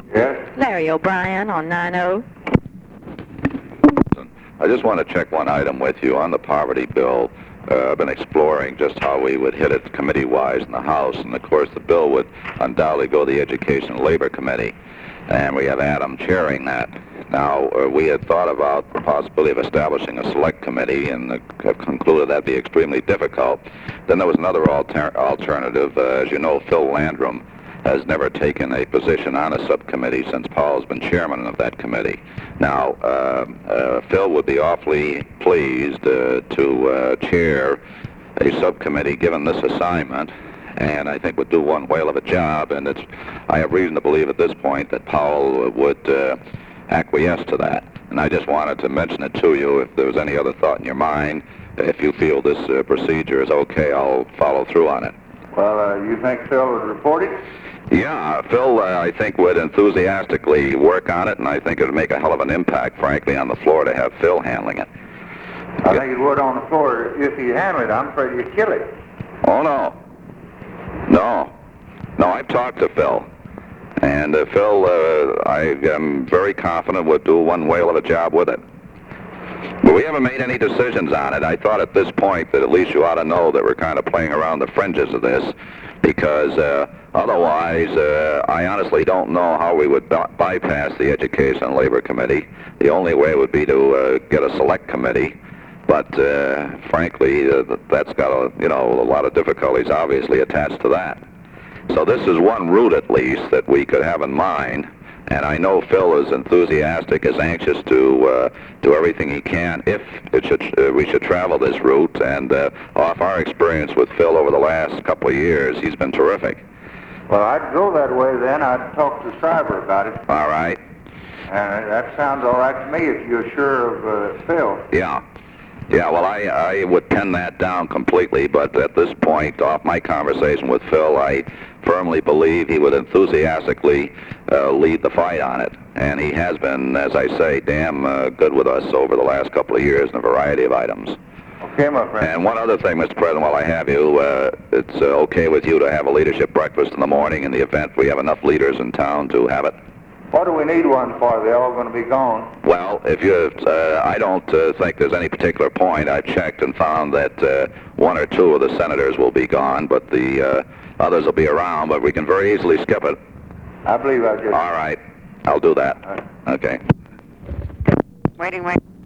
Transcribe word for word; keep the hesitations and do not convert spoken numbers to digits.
Yes? Larry O'Brien on nine oh. I just want to check one item with you on the poverty bill. Uh, I've been exploring just how we would hit it committee-wise in the House, and of course the bill would undoubtedly go to the Education and Labor Committee, and we have Adam chairing that. Now, uh, we had thought about the possibility of establishing a select committee and uh, have concluded that'd be extremely difficult. Then there was another alter alternative. Uh, as you know, Phil Landrum has never taken a position on a subcommittee since Paul's been chairman of that committee. Now, uh, uh, Phil would be awfully pleased uh, to uh, chair a subcommittee given this assignment, and I think would do one whale of a job, and it's, I have reason to believe at this point that Powell would uh, acquiesce to that. And I just wanted to mention it to you. If there was any other thought in your mind, if you feel this uh, procedure is okay, I'll follow through on it. Well, uh, you think Phil would report it? Yeah, Phil, uh, I think, would enthusiastically work on it, and I think it would make a hell of an impact, frankly, on the floor to have Phil handling it. I think it would on the floor. If you handle it, I'm afraid you'd kill it. Oh, no. No. No, I've talked to Phil. And uh, Phil, uh, I am very confident would do one whale of a job with it. But we haven't made any decisions on it. I thought at this point that at least you ought to know that we're kind of playing around the fringes of this, because uh, otherwise, uh, I honestly don't know how we would by bypass the Education and Labor Committee. The only way would be to uh, get a select committee. But uh, frankly, uh, that's got a, you know, a lot of difficulties obviously attached to that. So this is one route at least that we could have in mind. And I know Phil is enthusiastic, is anxious to uh, do everything he can if it should, uh, we should travel this route. And uh, off our experience with Phil over the last couple of years, he's been terrific. Well, I'd go that way then. I'd talk to Cyber about it. All right. And that sounds all right to me if you're sure of uh, Phil. Yeah. Yeah, well, I, I would pin that down completely, but at this point, off my conversation with Phil, I firmly believe he would enthusiastically uh, lead the fight on it. And he has been, as I say, damn uh, good with us over the last couple of years in a variety of items. Okay, my friend. And one other thing, Mister President, while I have you, uh, it's uh, okay with you to have a leadership breakfast in the morning in the event we have enough leaders in town to have it? What do we need one for? They're all going to be gone. Well, if you, uh, I don't uh, think there's any particular point. I've checked and found that uh, one or two of the senators will be gone, but the uh, others will be around, but we can very easily skip it. I believe I just... All right. I'll do that. All right. Okay. Waiting, waiting.